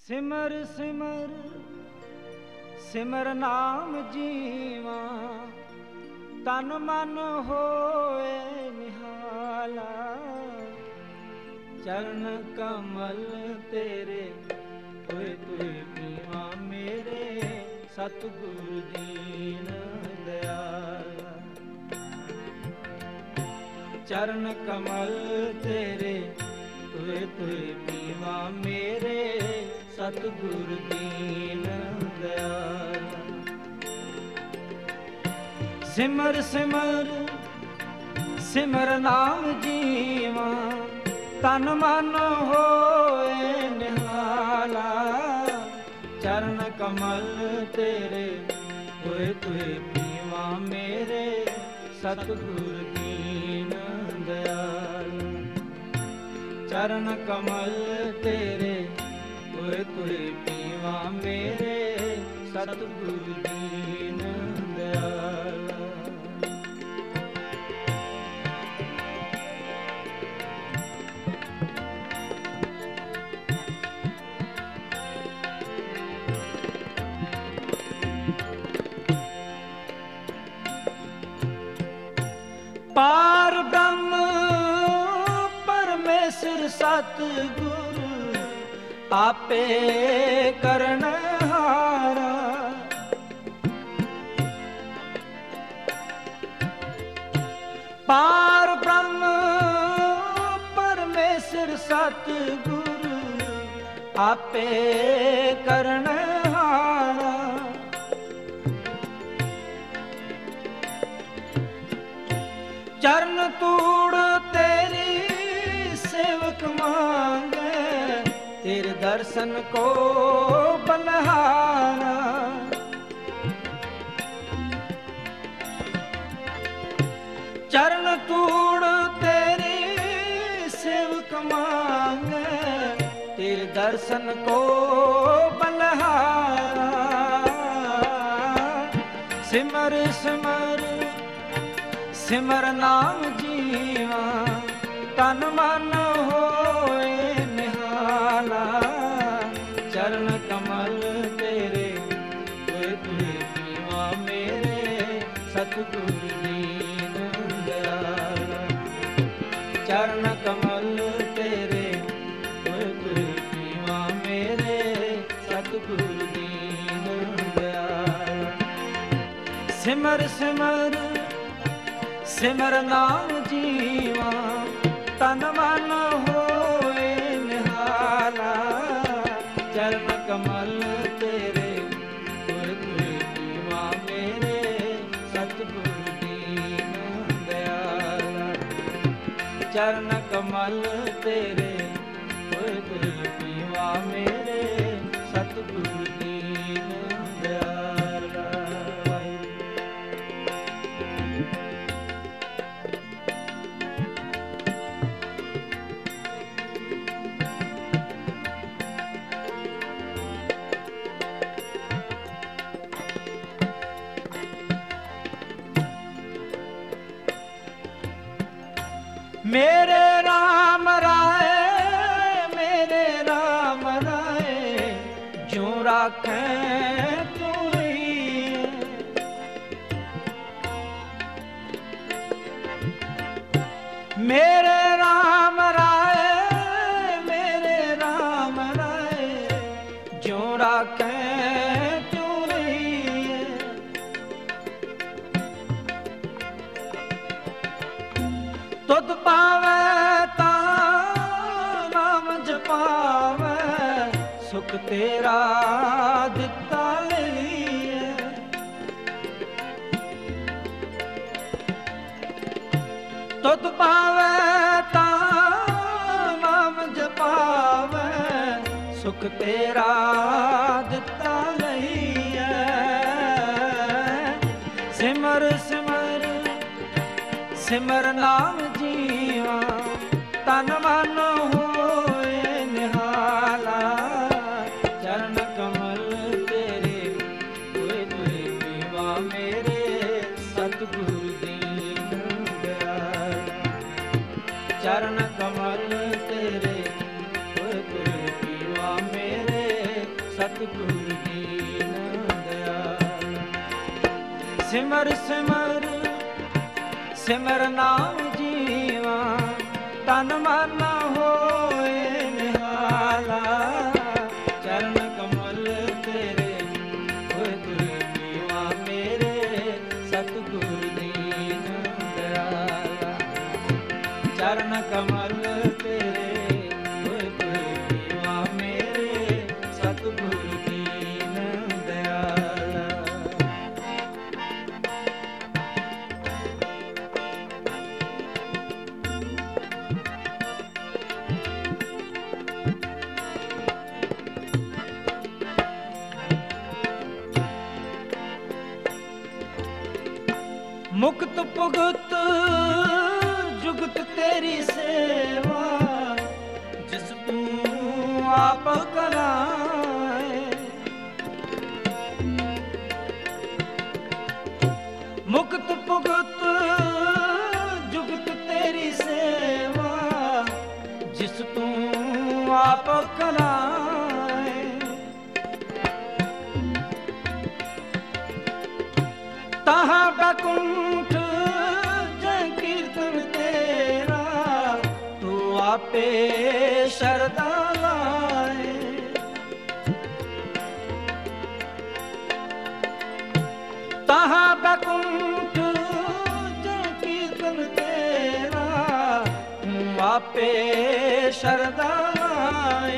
ਸਿਮਰ ਸਿਮਰ ਸਿਮਰ ਨਾਮ ਜੀਵਾ, ਤਨ ਮਨ ਹੋਏ ਨਿਹਾਲਾ। ਚਰਨ ਕਮਲ ਤੇਰੇ ਹੋਏ ਤੁਏ ਪੀਵਾ, ਮੇਰੇ ਸਤਿਗੁਰ ਦੀਨ ਦਇਆਲਾ। ਚਰਨ ਕਮਲ ਤੇਰੇ ਹੋਏ ਤੁਏ ਪੀਵਾ, ਮੇਰੇ ਸਤਿਗੁਰ ਦੀਨ ਦਇਆਲਾ। ਸਿਮਰ ਸਿਮਰ ਸਿਮਰ ਨਾਮ ਜੀਵਾ, ਤਨ ਮਨ ਹੋਏ ਨਿਹਾਲਾ। ਚਰਨ ਕਮਲ ਤੇਰੇ ਹੋਏ ਤੁਏ ਪੀਵਾ, ਮੇਰੇ ਸਤਿਗੁਰ ਦੀਨ ਦਇਆਲਾ। ਚਰਨ ਕਮਲ ਤੇਰੇ ਹੋਏ ਤੁਏ ਪੀਵਾ, ਮੇਰੇ ਸਤਿਗੁਰ ਦੀਨ ਦਇਆਲਾ। ਪਾਰ ਬ੍ਰਹਮ ਪਰਮੇਸ਼ਰ ਸਤਿਗੁਰ, ਆਪੇ ਕਰਨਹਾਰਾ। ਪਾਰ ਬ੍ਰਹਮ ਪਰਮੇਸ਼ਰ ਸਤਿਗੁਰ, ਆਪੇ ਕਰਨਹਾਰਾ। ਚਰਨ ਤੂੜ ਤੇਰੀ ਸੇਵਕ ਮਾਂਗੇ, ਤੇਰੇ ਦਰਸ਼ਨ ਕੋ ਬਨਹਾਰਾ। ਚਰਨ ਤੂੜ ਤੇਰੀ ਸੇਵਕ ਮਾਂਗੇ, ਤੇਰੇ ਦਰਸ਼ਨ ਕੋ ਬਨਹਾਰਾ। ਸਿਮਰ ਸਿਮਰ ਸਿਮਰ ਨਾਮ ਜੀਵਾ, ਤਨ ਮਨ ਹੋਏ ਨਿਹਾਲਾ। ਚਰਨ ਕਮਲ ਤੇਰੇ ਹੋਏ ਤੁਏ ਪੀਵਾ, ਮੇਰੇ ਸਤਿਗੁਰ ਦੀਨ ਦਇਆਲਾ। ਚਰਨ ਕਮਲ ਤੇਰੇ ਹੋਏ ਤੁਏ ਪੀਵਾ, ਮੇਰੇ ਸਤਿਗੁਰ ਦੀਨ ਦਇਆਲਾ। ਸਿਮਰ ਸਿਮਰ ਸਿਮਰ ਨਾਮ ਜੀਵਾ, ਤਨ ਮਨ ਹੋਏ ਨਿਹਾਲਾ। ਚਰਨ ਕਮਲ ਤੇਰੇ ਹੋਏ ਤੁਏ ਪੀਵਾ, ਮੇਰੇ ਸਤਿਗੁਰ ਦੀਨ ਦਇਆਲਾ। ਚਰਨ ਕਮਲ ਤੇਰੇ ਹੋਏ ਤੁਏ ਪੀਵਾ, ਮੇਰੇ ਸਤਿਗੁਰ ਦੀਨ ਦਇਆਲਾ। ਮੇਰੇ ਰਾਮ ਰਾਏ, ਮੇਰੇ ਰਾਮ ਰਾਏ, ਜਿਉ ਰਾਖੈ ਤੂੰ। ਮੇਰੇ ਰਾਮ ਰਾਏ, ਮੇਰੇ ਰਾਮ ਰਾਏ, ਜਿਉ ਰਾਖੈ ਤੂੰ। ਤੁਧ ਪਾਵੈ ਤਾਂ ਨਾਮ ਜਪਾਵੈ, ਸੁਖ ਤੇਰਾ ਦਿੱਤਾ ਲਈਐ। ਤੁਧ ਪਾਵੈ ਤਾਂ ਨਾਮ ਜਪਾਵੈ, ਸੁਖ ਤੇਰਾ ਦਿੱਤਾ ਲਈਐ। ਸਿਮਰ ਸਿਮਰ ਸਿਮਰ ਨਾਮ ਜੀਵਾ, ਤਨ ਮਨ ਹੋਏ ਨਿਹਾਲਾ। ਚਰਨ ਕਮਲ ਤੇਰੇ ਹੋਏ ਤੁਏ ਪੀਵਾ, ਮੇਰੇ ਸਤਿਗੁਰ ਦੀਨ ਦਇਆਲਾ। ਚਰਨ ਕਮਲ ਤੇਰੇ ਹੋਏ ਤੁਏ ਪੀਵਾ, ਮੇਰੇ ਸਤਿਗੁਰ ਦੀਨ ਦਇਆਲ। ਸਿਮਰ ਸਿਮਰ ਸਿਮਰ ਨਾਮ ਜੀਵਾ, ਤਨ ਮਨ ਹੋਏ ਨਿਹਾਲਾ। ਚਰਨ ਕਮਲ ਤੇਰੇ ਹੋਏ ਤੁਰੇ ਜੀਵਾ ਮੇਰੇ, ਸਤਿਗੁਰ ਦੀਨ ਦਇਆਲਾ। ਚਰਨ ਕਮਲ ਤੇਰੇ ਹੋਏ ਤੁਰੇ ਜੀਵਾ ਮੇਰੇ, ਸਤਿਗੁਰ ਦੀਨ ਦਇਆਲਾ। ਮੁਕਤ ਭੁਗਤ ਜੁਗਤ ਤੇਰੀ ਸੇਵਾ, ਜਿਸ ਤੂੰ ਆਪ ਕਰਾਏ। ਮੁਕਤ ਭੁਗਤ ਜੁਗਤ ਤੇਰੀ ਸੇਵਾ, ਜਿਸ ਤੂੰ ਆਪ ਕਰਾਏ। ਤਹਾਂ ਬੈਕੁੰਠ ਜੈ ਕੀਰਤਨ ਤੇਰਾ, ਤੂੰ ਆਪੇ ਸ਼ਰਧਾ ਲਾਏ। ਤਹਾਂ ਬੈਕੁੰਠ ਜੈ ਕੀਰਤਨ ਤੇਰਾ, ਤੂੰ ਆਪੇ ਸ਼ਰਧਾ ਲਾਏ।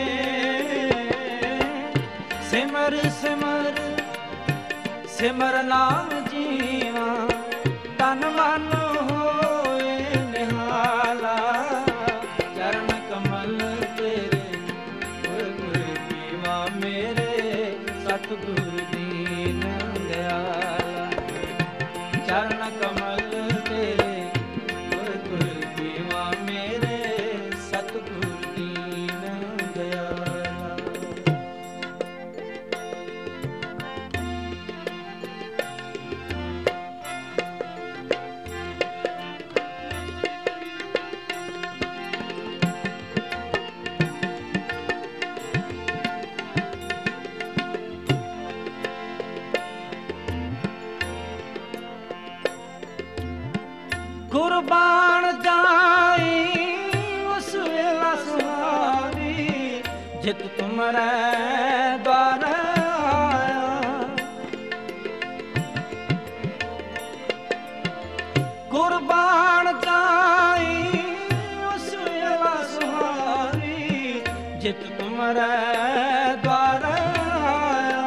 ਸਿਮਰ ਸਿਮਰ ਸਿਮਰ ਨਾਮ ਜੀਵਾ, ਤਨ ਮਨ ਹੋਏ ਨਿਹਾਲਾ। ਚਰਨ ਕਮਲ ਤੇਰੇ ਹੋਏ ਤੁਰੇ ਜੀਵਾ ਮੇਰੇ, ਸਤਿਗੁਰ ਦੀਨ ਦਇਆਲਾ। ਚਰਨ ਕਮਲ ਤੇਰੇ ਹੋਏ ਤੁਰੇ ਜੀਵਾ ਮੇਰੇ, ਸਤਿਗੁਰ ਦੀਨ ਦਇਆਲਾ। ਕੁਰਬਾਨ ਜਾਈ ਉਸ ਵੇਲਾ ਸੁਹਾਵੀ, ਜਿਤ ਤੁਮਰੇ ਦਵਾਰ ਆਇਆ। ਕੁਰਬਾਨ ਜਾਈ ਉਸ ਵੇਲਾ ਸੁਹਾਵੀ, ਜਿਤ ਤੁਮਰੇ ਦਵਾਰ ਆਇਆ।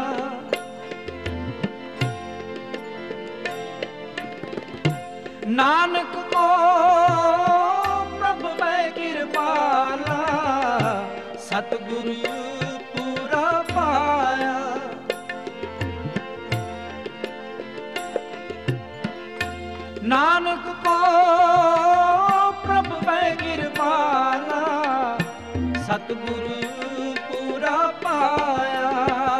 ਨਾਨਕ ਕੋ ਪ੍ਰਭ ਬੈ ਕਿਰਪਾਲਾ, ਸਤਿਗੁਰੂ ਪੂਰਾ ਪਾਇਆ। ਨਾਨਕ ਕੋ ਪ੍ਰਭ ਬੈ ਕਿਰਪਾਲਾ, ਸਤਿਗੁਰੂ ਪੂਰਾ ਪਾਇਆ।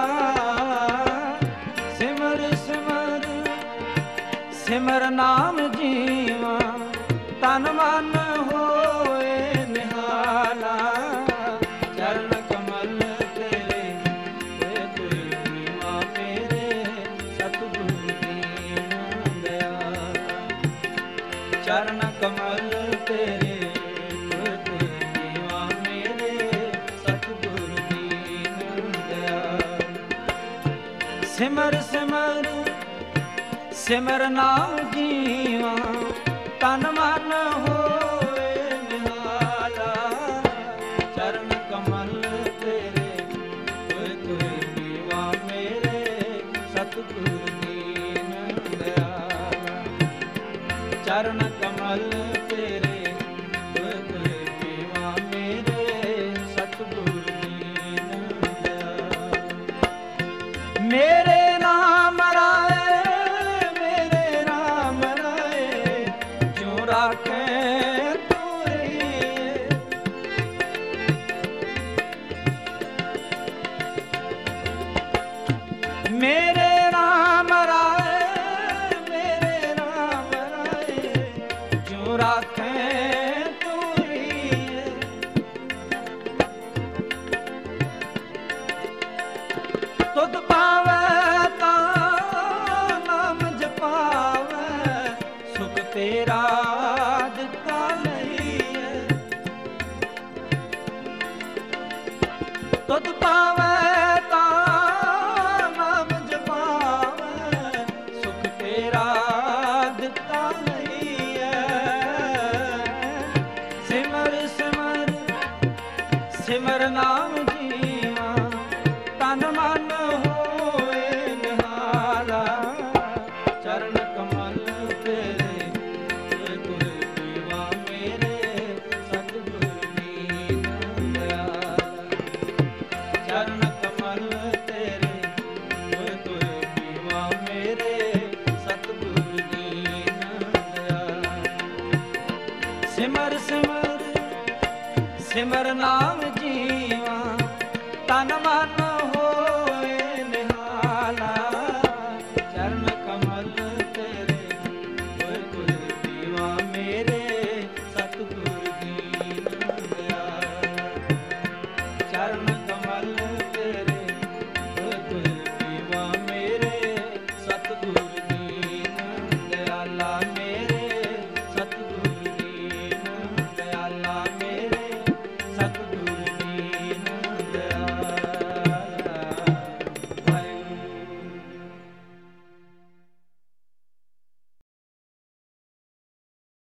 ਸਿਮਰ ਸਿਮਰ ਸਿਮਰ ਨਾਮ ਜੀਵਾ, ਤਨ ਮਨ ਹੋਏ ਨਿਹਾਲਾ। ਚਰਨ ਕਮਲ ਤੇਰੇ ਹੋਏ ਤੁਰੇ ਜੀਵਾ ਮੇਰੇ, ਸਤਿਗੁਰ ਦੀਨ ਦਇਆਲਾ। ਚਰਨ ਕਮਲ ਤੇਰੇ ਹੋਏ ਤੁਰੇ ਜੀਵਾ ਮੇਰੇ, ਸਤਿਗੁਰ ਦੀਨ ਦਇਆਲਾ। ਸਿਮਰ ਸਿਮਰ ਸਿਮਰ ਨਾਮ ਜੀਵਾ, ਤਨ ਮਨ ਹੋਏ ਨਿਹਾਲਾ। ਚਰਨ ਕਮਲ ਤੇਰੇ ਹੋਏ ਤੁਰੇ ਜੀਵਾ ਮੇਰੇ, ਸਤਿਗੁਰ ਦੀਨ ਦਇਆਲਾ। ਚਰਨ ਕਮਲ ਤੇਰੇ ਹੋਏ ਤੁਰੇ ਜੀਵਾ ਮੇਰੇ, ਸਤਿਗੁਰ ਦੀਨ ਦਇਆਲਾ। ਮੇਰੇ ਨਾਮ ਰਾਏ ਰਾਖੇ ਤੋਰੇ। ਮੇਰੇ ਰਾਮ ਰਾਏ, ਮੇਰੇ ਰਾਮ ਰਾਏ, ਤੁਧ ਪਾਵੈ ਤਾਂ ਨਾਮ ਜਪਾਵੈ, ਸੁਖ ਤੇਰਾ ਦਿੱਤਾ ਲਈਐ। ਸਿਮਰ ਸਿਮਰ ਸਿਮਰ ਨਾਮ ਜੀਵਾ, ਤਨ ਮਨ ਹੋਏ ਨਿਹਾਲਾ। ਚਰਨ ਕਮਲ ਤੇਰੇ ਗੁਰ ਪੀਵਾ ਮੇਰੇ, ਸਤਿਗੁਰ ਦੀਨ ਦਇਆਲਾ। ਚਰਨ ਕਮਲ ਤੇਰੇ ਗੁਰ ਪੀਵਾ ਮੇਰੇ, ਸਤਿਗੁਰ ਦੀਨ ਦਇਆਲਾ। ਸਿਮਰ ਸਿਮਰ ਸਿਮਰ ਨਾਮ ਜੀਵਾ, ਤਨ ਮਨ